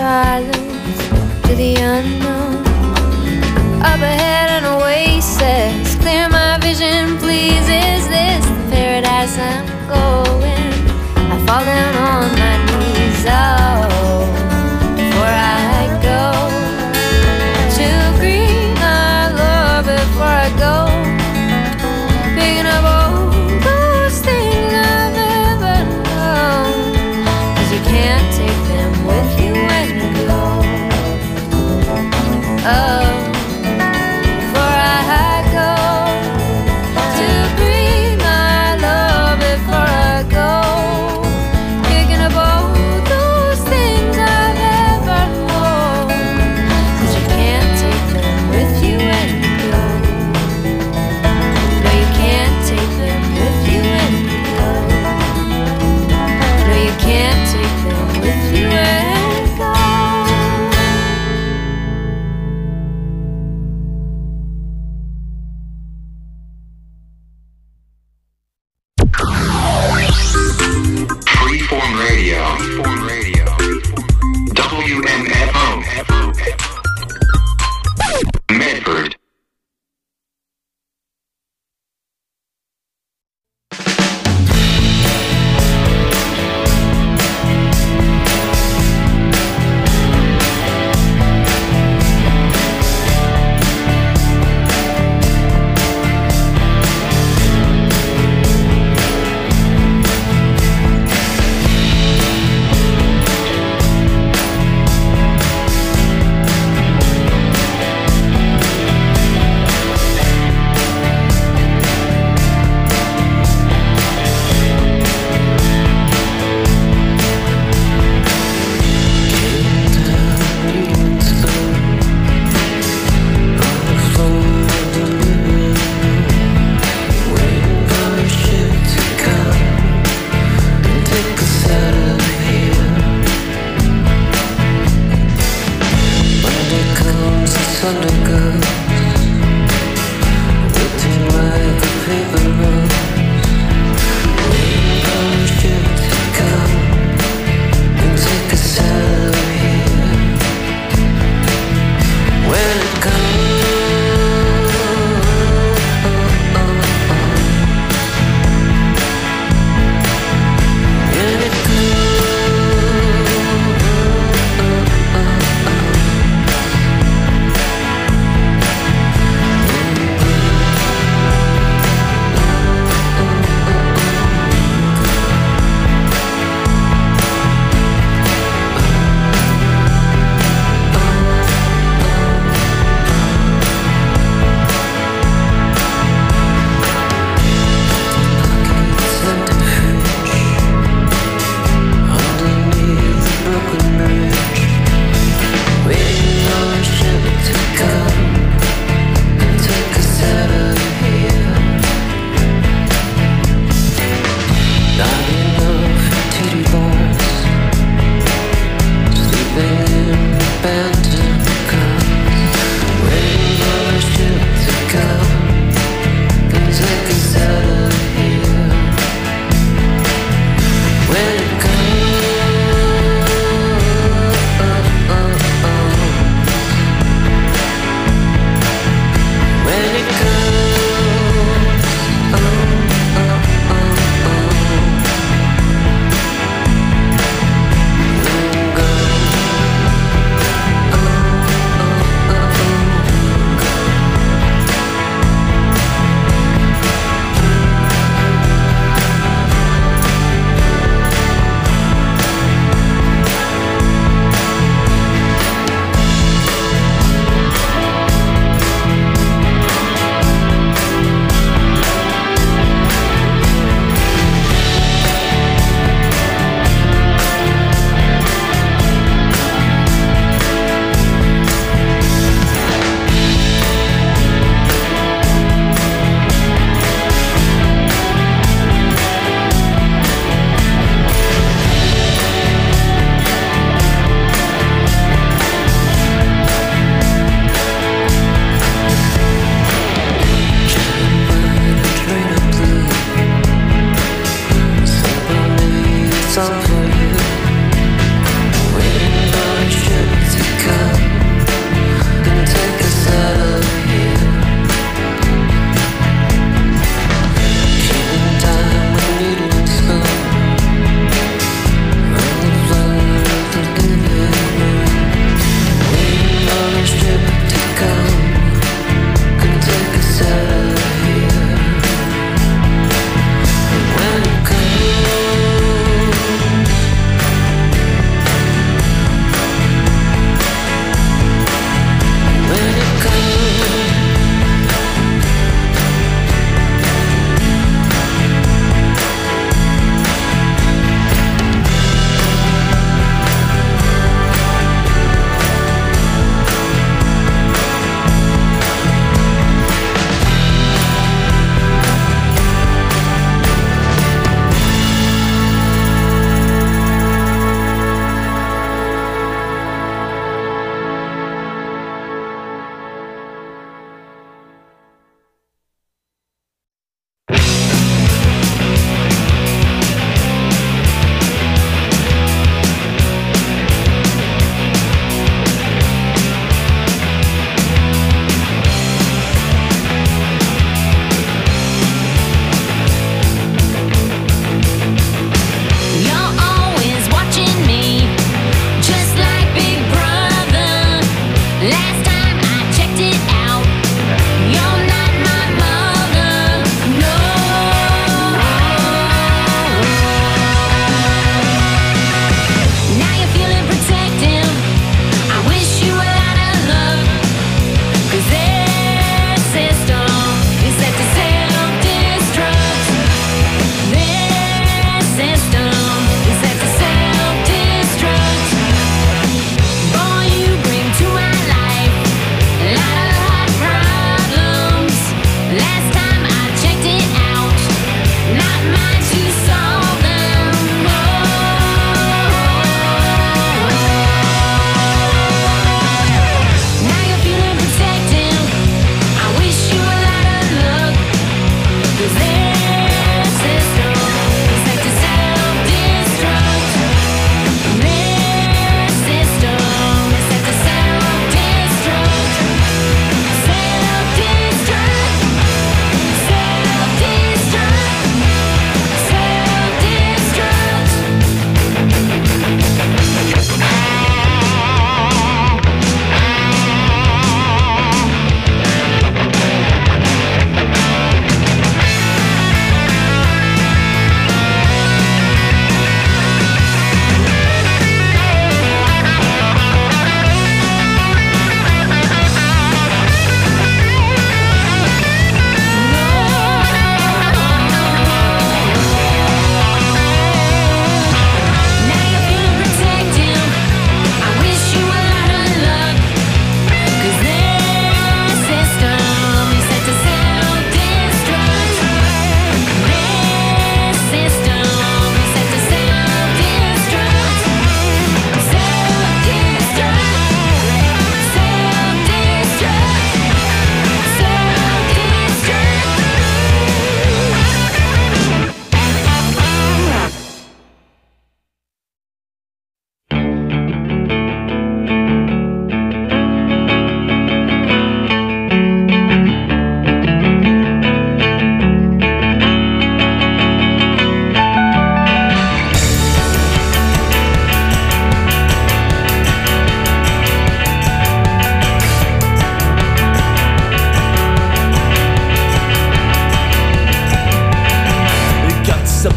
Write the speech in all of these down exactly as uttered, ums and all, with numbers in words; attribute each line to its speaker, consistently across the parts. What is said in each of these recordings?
Speaker 1: silence to the unknown. Up ahead an oasis, clear my vision, please. Is this the paradise I'm going? I fall down on my knees, oh, before I go to greet my Lord, before I go, picking up all those things I've ever known, 'cause you can't take them with you when you go. Oh,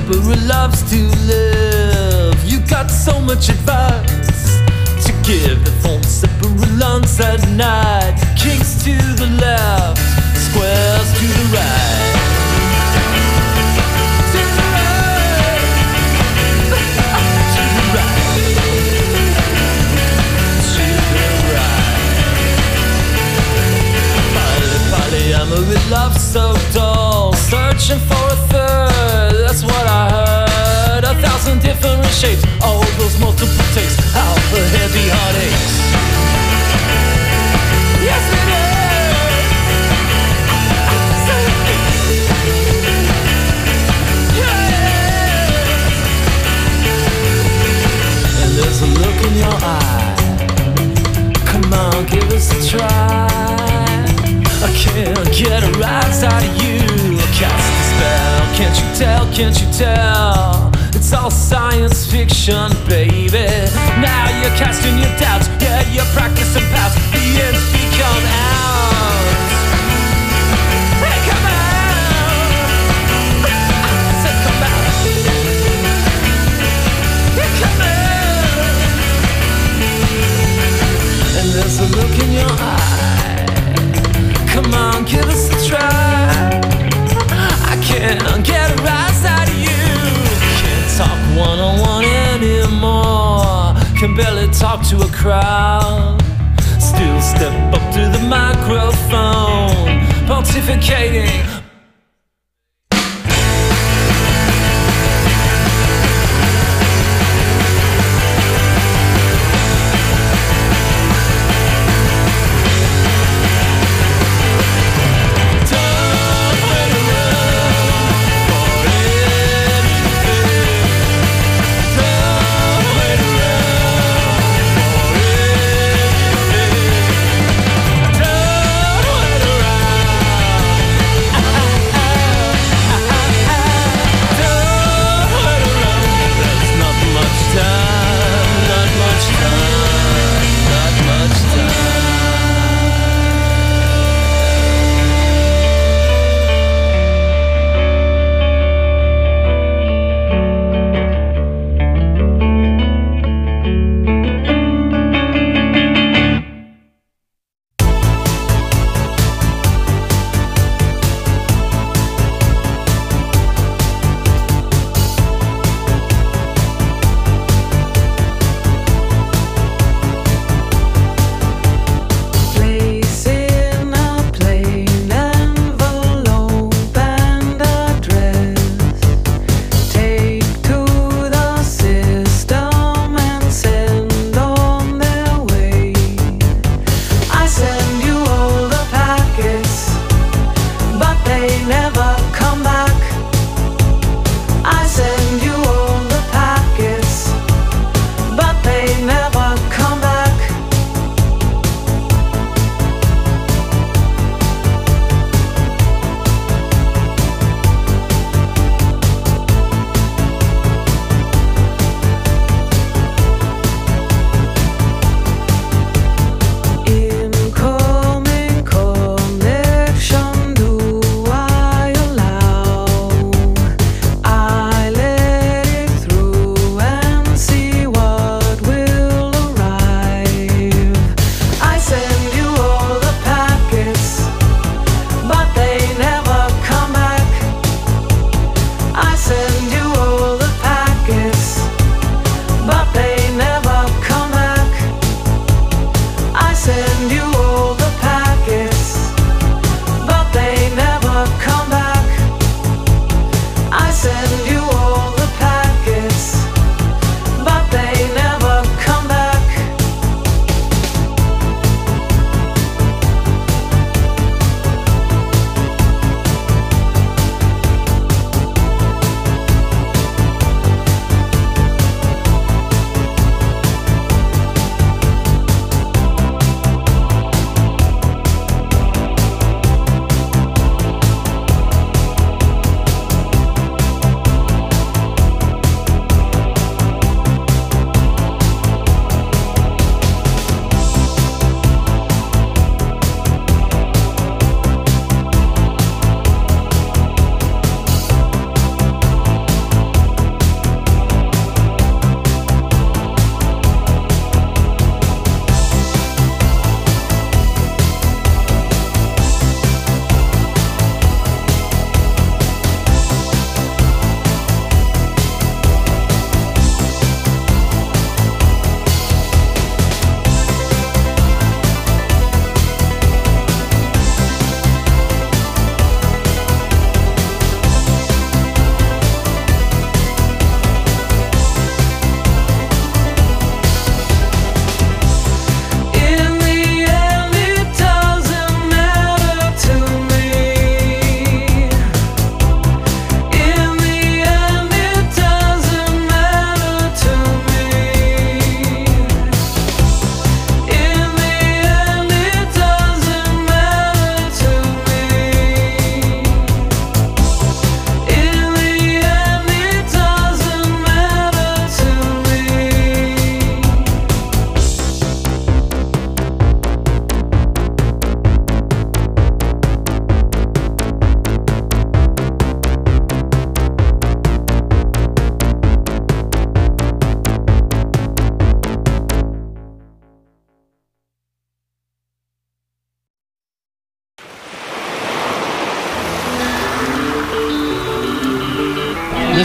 Speaker 2: Sipper loves to live. You got so much advice to give. The phone Sipper lunch at night. Kings to the left, squares to the right. To the right. To the right. To the right. Polly, polyamory with love so dull. Searching for a third, that's what I heard. A thousand different shapes, all those multiple takes. How the heavy heartaches. Yes it is. Yeah. And there's a look in your eye. Come on, give us a try. I can't get a rise out of you. Cast a spell, can't you tell, can't you tell? It's all science fiction, baby. Now you're casting your doubts, yeah, you're practicing past. The ends become out. Hey, come out. I said come out. Yeah, come out. And there's a look in your eye. Come on, give us a try. I can't get a rise out of you. Can't talk one-on-one anymore. Can barely talk to a crowd. Still step up to the microphone, pontificating.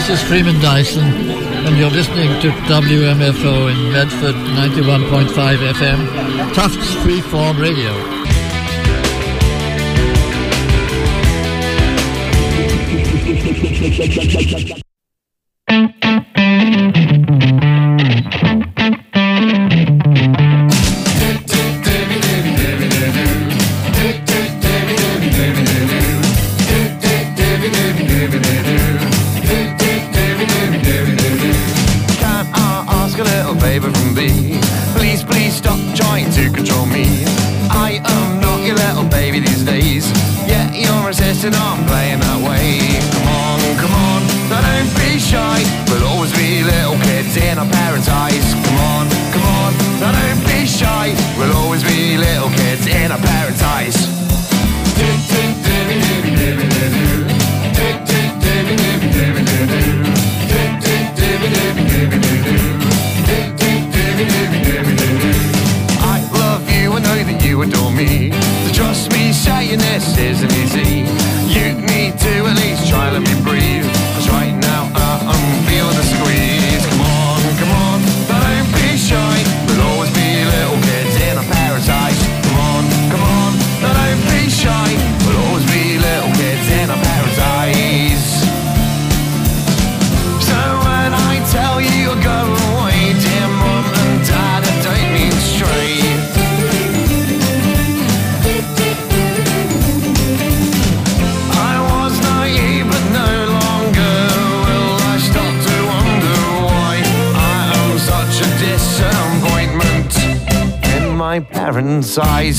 Speaker 3: This is Freeman Dyson, and you're listening to W M F O in Medford, ninety-one point five F M, Tufts Freeform Radio.
Speaker 4: Size.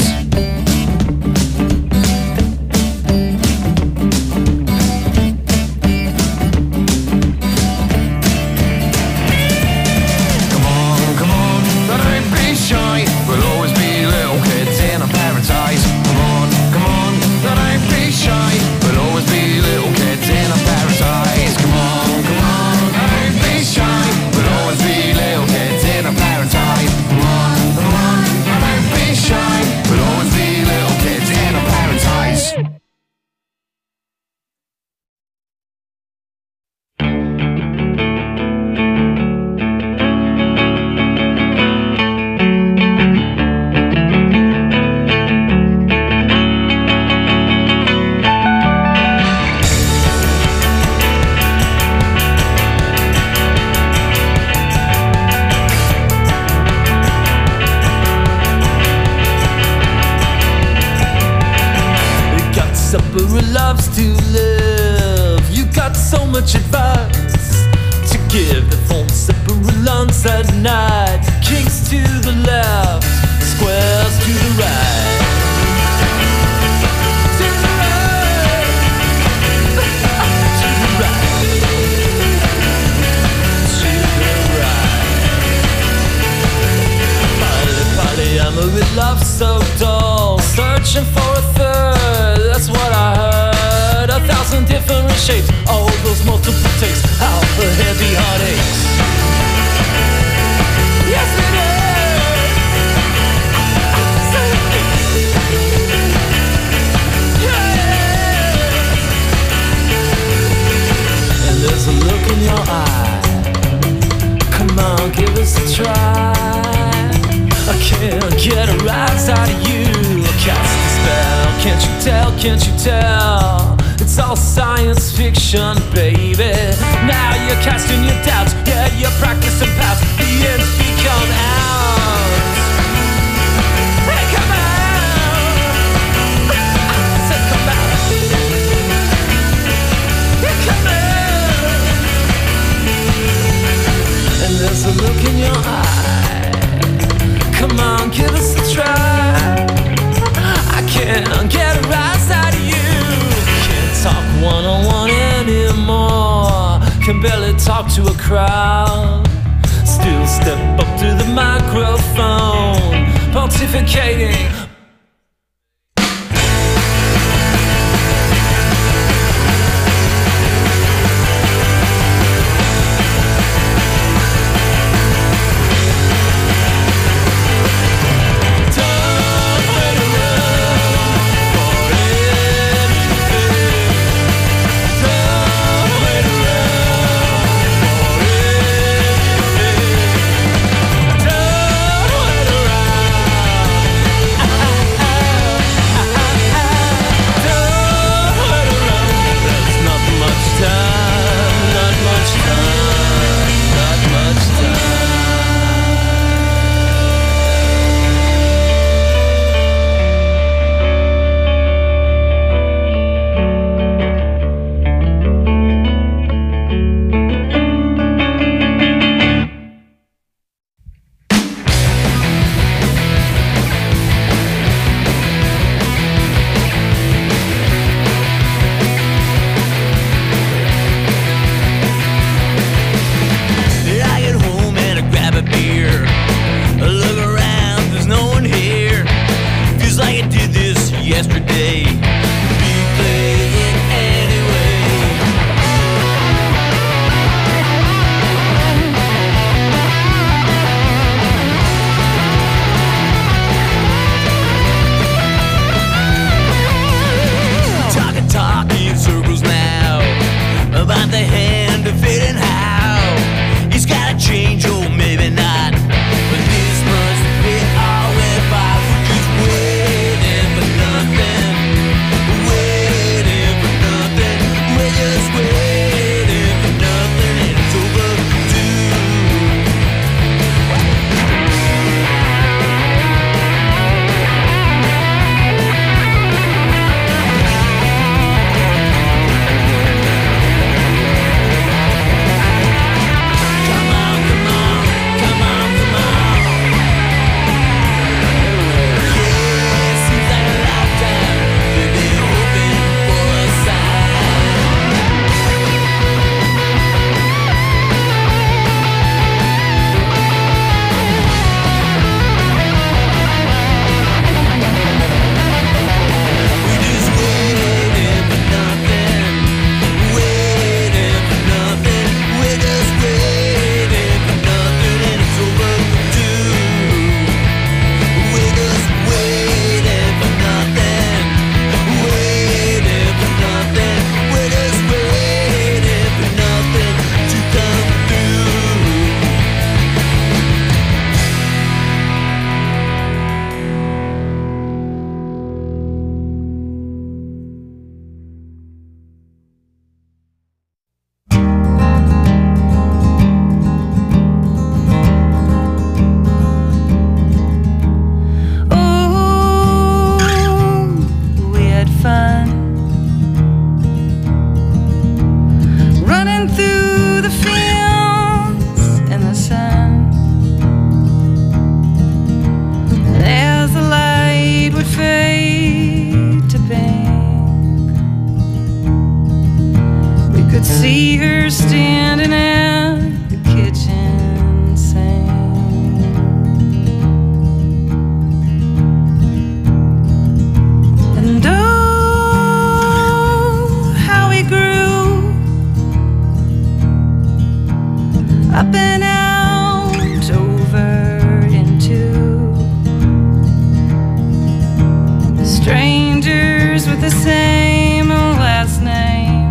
Speaker 4: strangers with the same last name,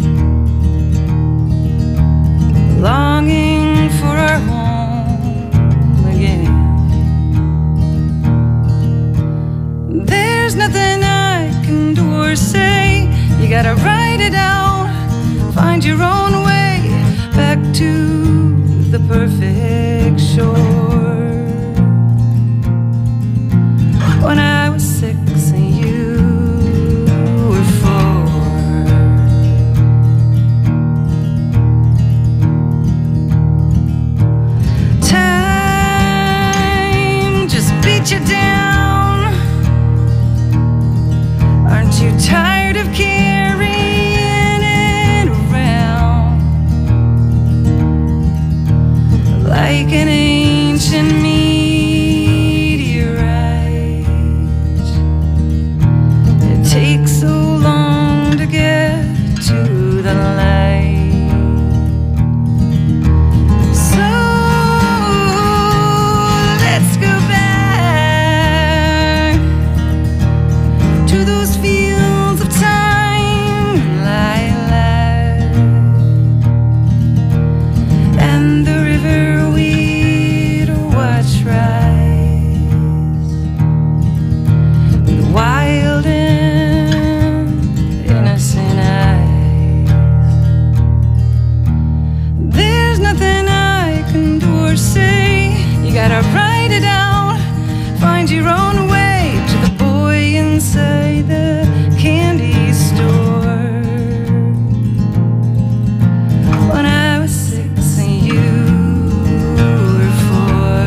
Speaker 4: longing for our home again. There's nothing I can do or say. You gotta write it out, find your own way back to the perfect shore. When I was six and you were four, time just beat you down. Aren't you tired of carrying it around like an ancient meteorite? It takes so long to get to the light. So let's go back to those fields of time, lilac, and the river we'd watch rise, with wild and innocent eyes. There's nothing I can do or say. You gotta write it out, find your own way to the boy inside the candy store. When I was six and you were four,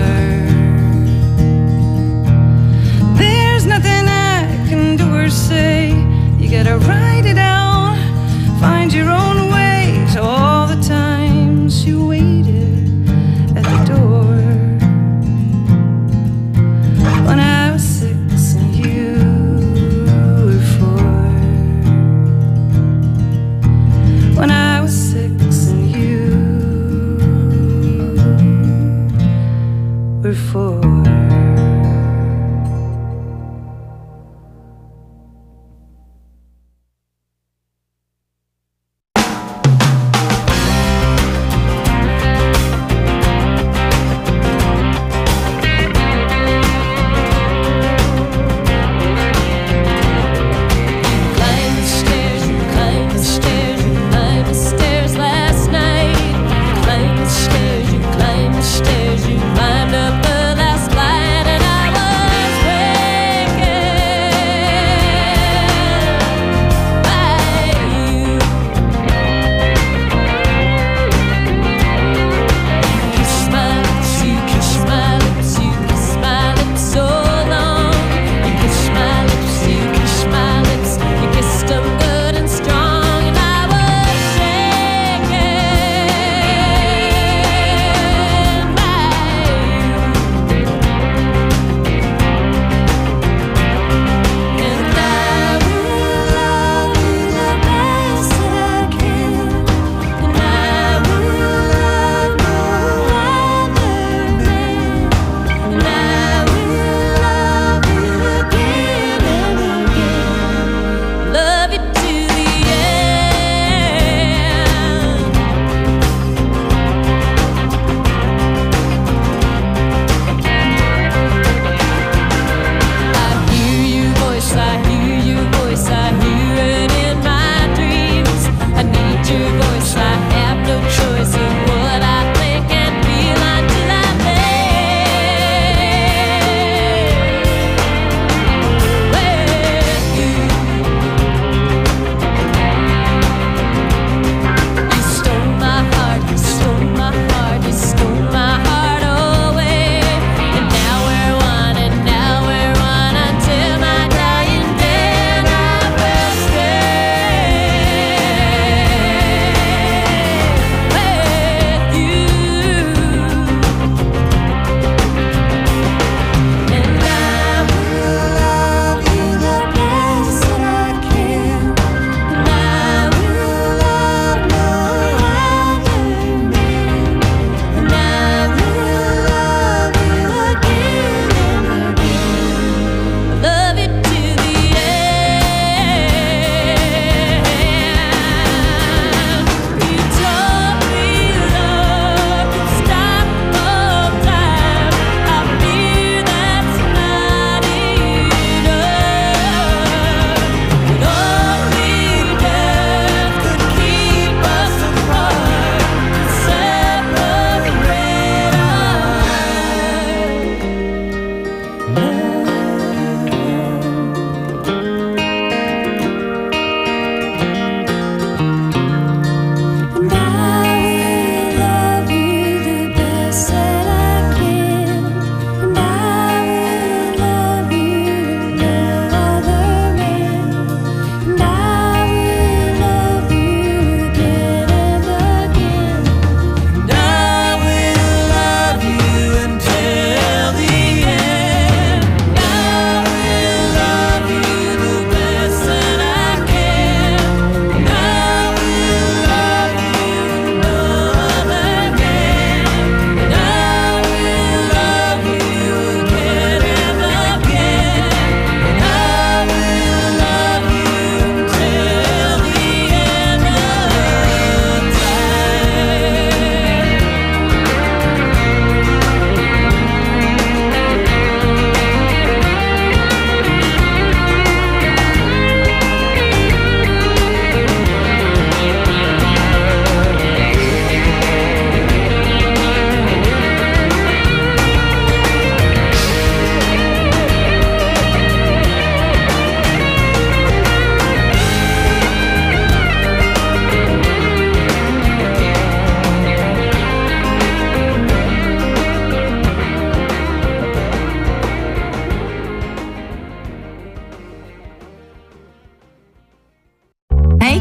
Speaker 4: there's nothing I can do or say. You gotta write it out, find your own way to all the times you waited at the door. When I was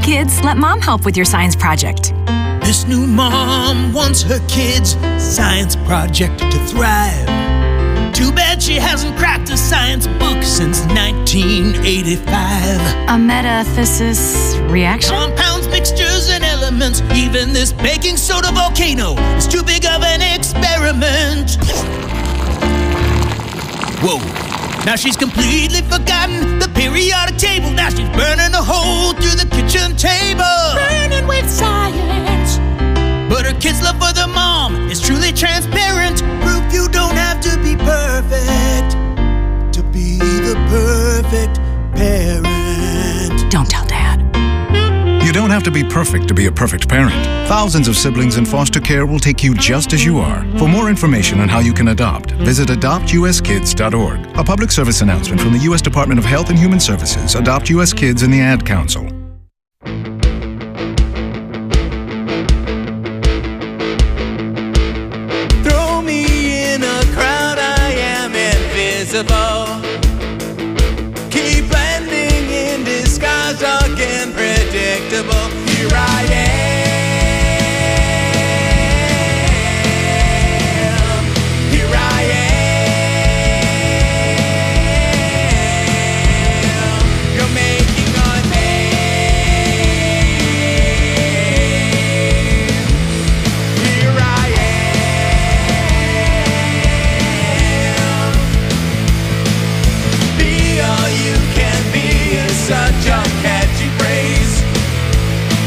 Speaker 5: kids, let Mom help with your science project.
Speaker 2: This new mom wants her kids' science project to thrive. Too bad she hasn't cracked a science book since nineteen eighty-five.
Speaker 5: A metathesis reaction?
Speaker 2: Compounds, mixtures, and elements. Even this baking soda volcano is too big of an experiment. Whoa. Now she's completely forgotten the periodic table. Now she's burning a hole through the kitchen table. Burning with science. But her kids' love for the mom is truly transparent. Proof you don't have to be perfect to be the perfect parent.
Speaker 5: Don't tell Dad.
Speaker 6: You don't have to be perfect to be a perfect parent. Thousands of siblings in foster care will take you just as you are. For more information on how you can adopt, visit adopt u s kids dot org. A public service announcement from the U S Department of Health and Human Services, Adopt U S Kids, and the Ad Council.
Speaker 2: Throw me in a crowd, I am invisible. Keep blending in disguise, dark and predictable. Here I am. Here I am. You're making a name. Here I am. Be all you can be is such a catchy phrase.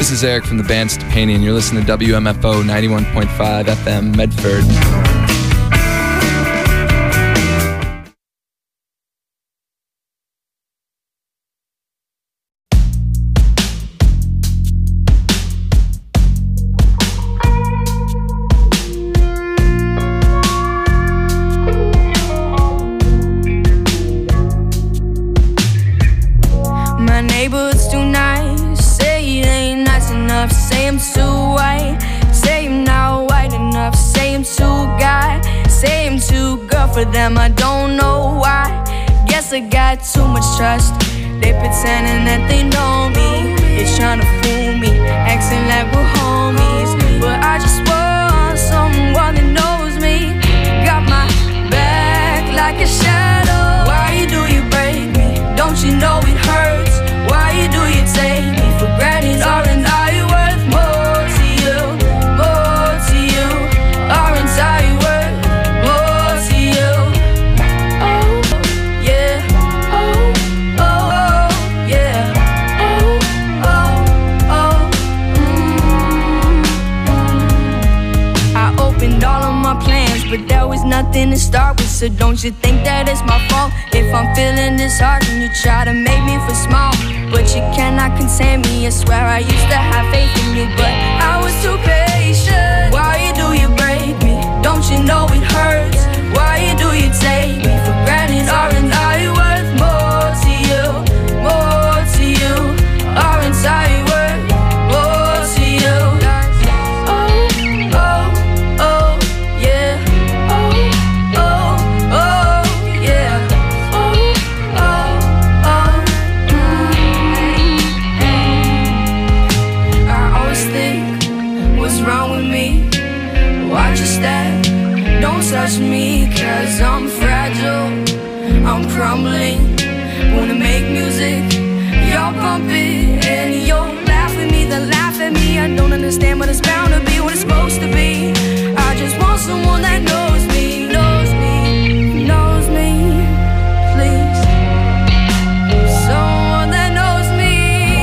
Speaker 7: This is Eric from the band Stepani, and you're listening to W M F O ninety-one point five F M Medford.
Speaker 8: For them, I don't know why. Guess I got too much trust. They pretending that they know me. They're trying to fool me, acting like we're homies. But I just want someone that knows me. Got my back like a shadow. Why do you break me? Don't you know it hurts? Why do you take me for granted? Aren't I worth more to you? More to you? Aren't I worth more to you? Oh, yeah. Oh, oh, oh, yeah. Oh, oh, oh. Mm-hmm. I opened all of my plans, but there was nothing to start with. So don't you think that it's my fault if I'm feeling disheartened? You try to make me feel small, but you cannot contain me. I swear I used to have faith in you, but I was too patient. Why do you break me? Don't you know it hurts? Why do you take me for granted? Aren't I worth more to you? More to you? Aren't I worth more to you? Oh, oh, oh, yeah. Oh, oh, oh, yeah. Oh, oh, oh. Mm-hmm. I always think, what's wrong with me? Watch your step, don't touch me, cause I'm fragile, I'm crumbling. Wanna make music, you're bumping, and you'll laugh at me, then laugh at me. I don't understand, but it's bound to be what it's supposed to be. I just want someone that knows me, knows me, knows me, please. Someone that knows me.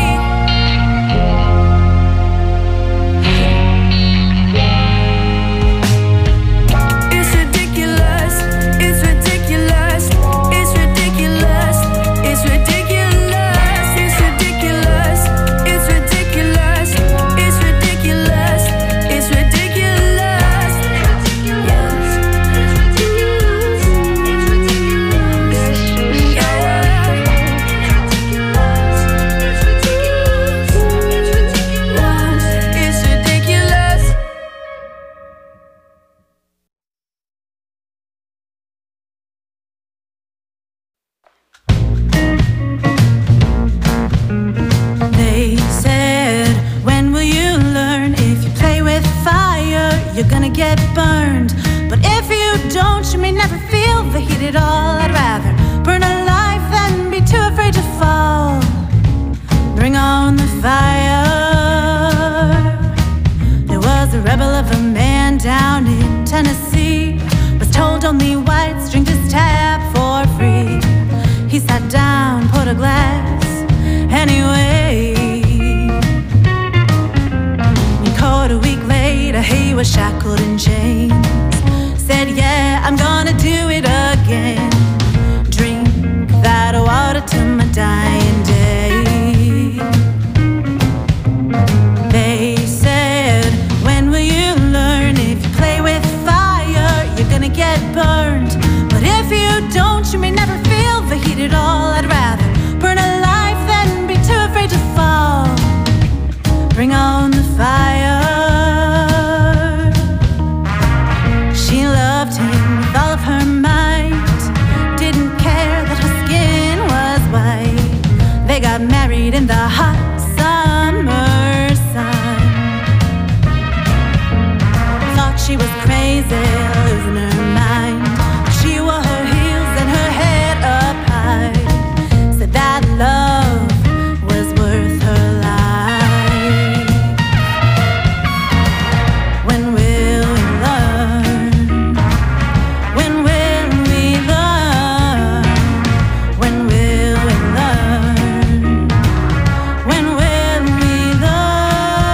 Speaker 8: It's ridiculous, it's ridiculous, it's ridiculous, it's ridiculous, it's ridiculous, it's ridiculous, it's ridiculous, it's ridiculous, yes, it's ridiculous, it's ridiculous, yeah, it's ridiculous, it's ridiculous.
Speaker 9: They said, when will you learn? If you play with fire, you're gonna get burned. But if you don't, you may never feel the heat at all. I'd rather burn alive than be too afraid to fall. Bring on the fire. There was a rebel of a man down in Tennessee. Was told only whites drink his tab for free. He sat down, poured a glass anyway. And caught a week later, he was shackled in chains. Said, yeah, I'm gonna do it again. Drink that water till my dying day. They said, when will you learn? If you play with fire, you're gonna get burned. But if you don't, you may never feel the heat at all. I'd rather burn alive than be too afraid to fall. Bring on the fire. She loved him with all of her might. Didn't care that her skin was white. They got married in the hot summer sun. Thought she was crazy, losing her mind. She wore her heels and her head up high. Said that love was worth her life. When will we learn? When will we learn? When will we learn? When will we learn?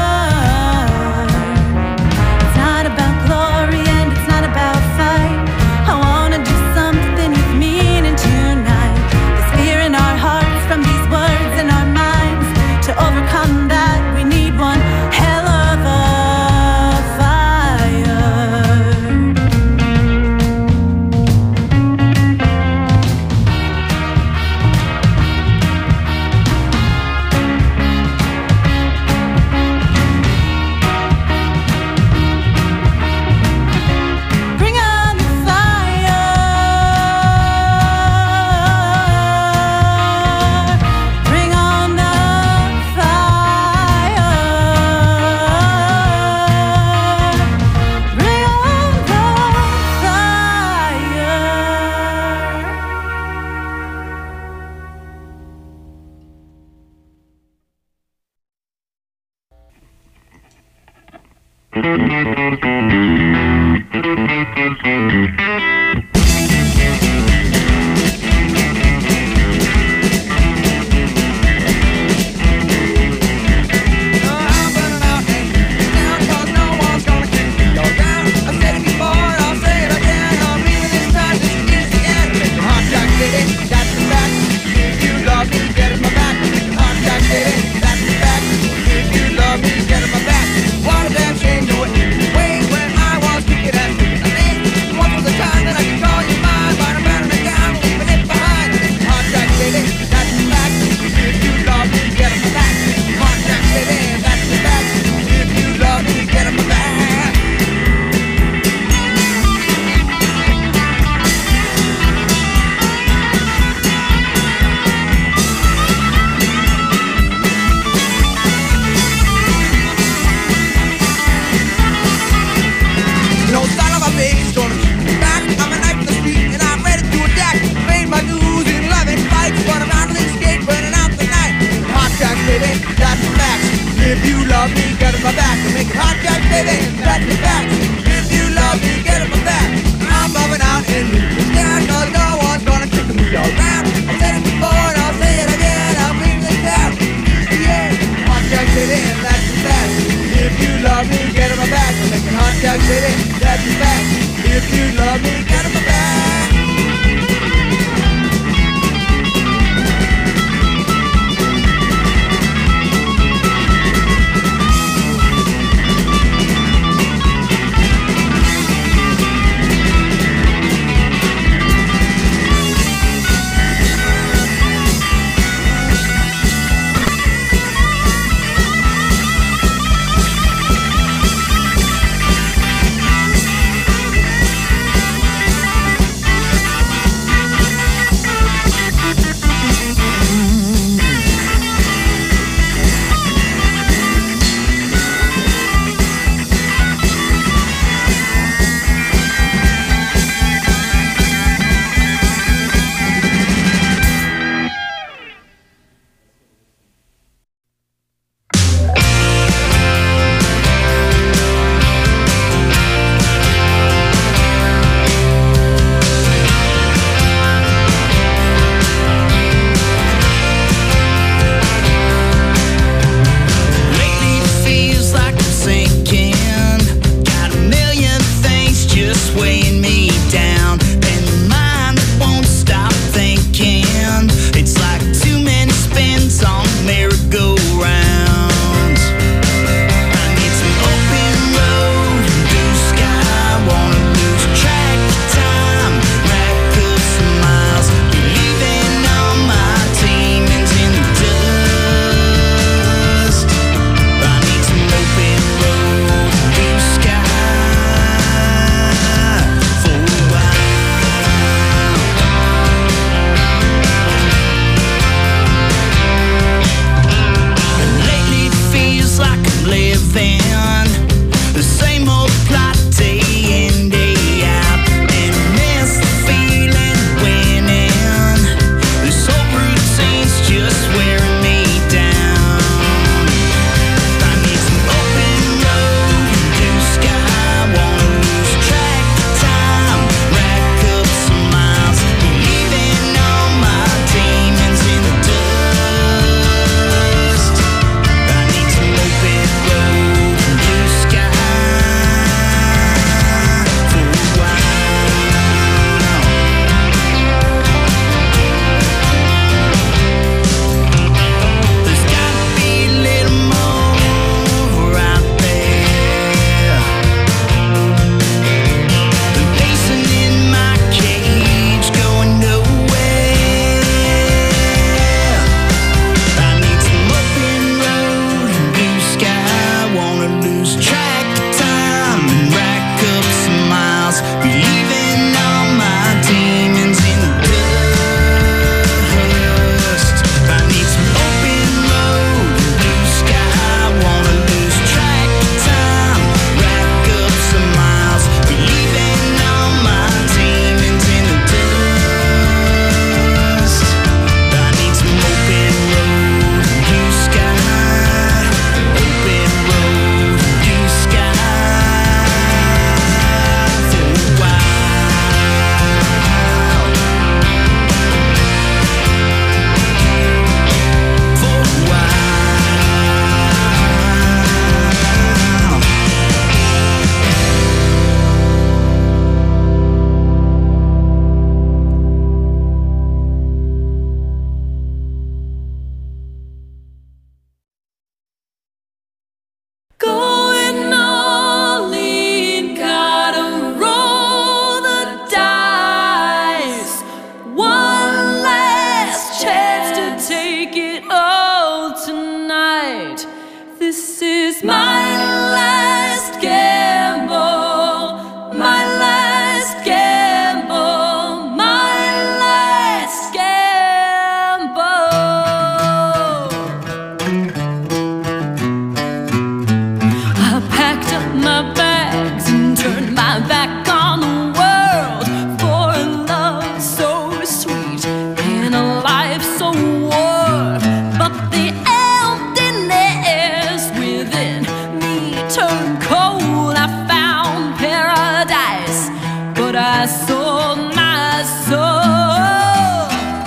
Speaker 10: I sold my soul.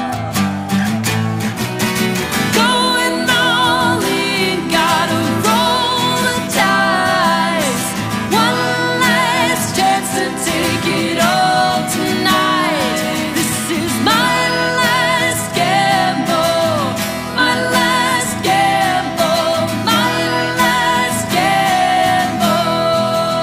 Speaker 10: Going all in, gotta roll the dice. One last chance to take it all tonight. This is my last gamble, my last gamble, my last gamble.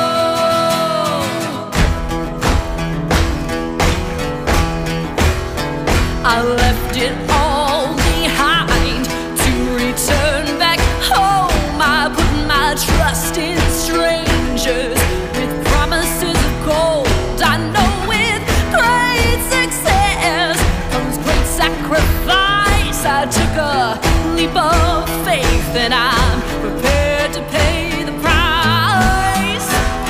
Speaker 10: I left it all behind to return back home. I put my trust in strangers with promises of gold. I know with great success comes great sacrifice. I took a leap of faith and I'm prepared to pay the price.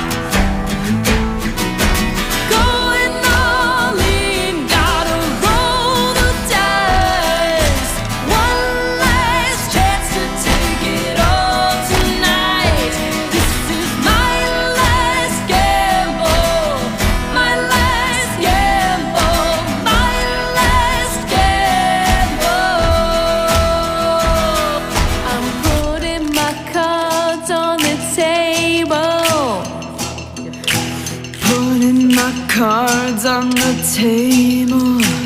Speaker 10: Going all in, gotta roll the dice. One last chance to take it all tonight. This is my last gamble, my last gamble, my last gamble. I'm putting my cards on the table. Putting my cards on the table.